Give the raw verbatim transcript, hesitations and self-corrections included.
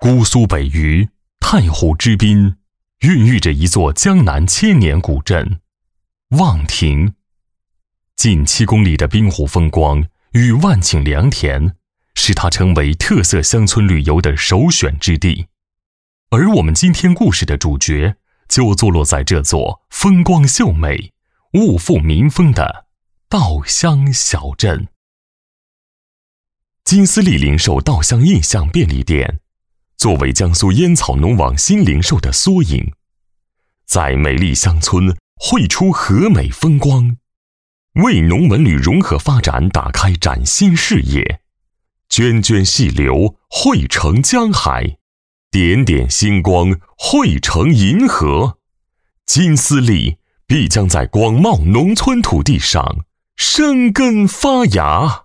姑苏北隅，太湖之滨，孕育着一座江南千年古镇——望亭。近七公里的滨湖风光与万顷良田，使它成为特色乡村旅游的首选之地。而我们今天故事的主角，就坐落在这座风光秀美、物阜民风的稻香小镇。金丝丽零售稻香印象便利店，作为江苏烟草农网新零售的缩影，在美丽乡村绘出和美风光，为农文旅融合发展打开崭新视野。涓涓细流汇成江海，点点星光汇成银河。金丝丽必将在广袤农村土地上生根发芽。